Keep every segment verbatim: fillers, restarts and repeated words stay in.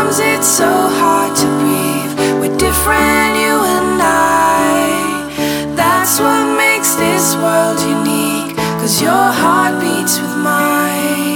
Sometimes it's so hard to breathe. We're different, you and I. That's what makes this world unique, 'cause your heart beats with mine.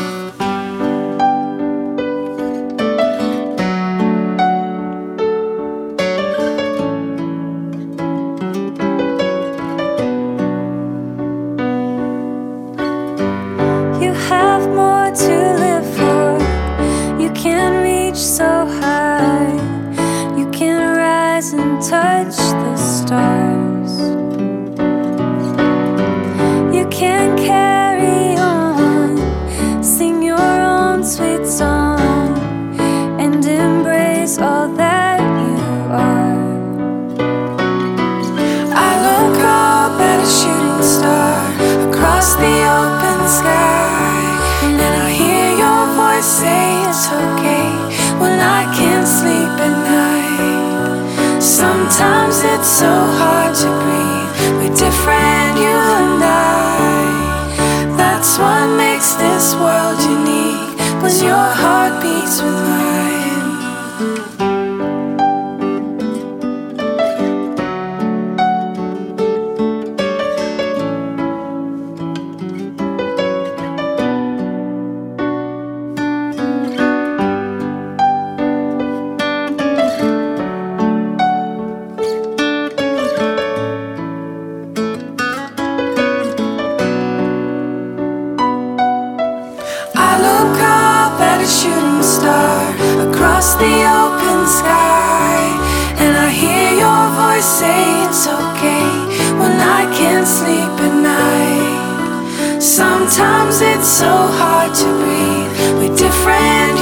You have more to live for. You can reach so high. You can rise and touch the stars. You can carry on, sing your own sweet song, and embrace all that you are. I look up at a shooting star across the open sky, and I hear your voice say it's okay when I can't sleep at night. Sometimes it's so hard to breathe. We're different, you and I. That's what makes this world unique, 'cause your heart beats with mine. I look up at a shooting star across the open sky, and I hear your voice say it's okay when I can't sleep at night. Sometimes it's so hard to breathe. We're different,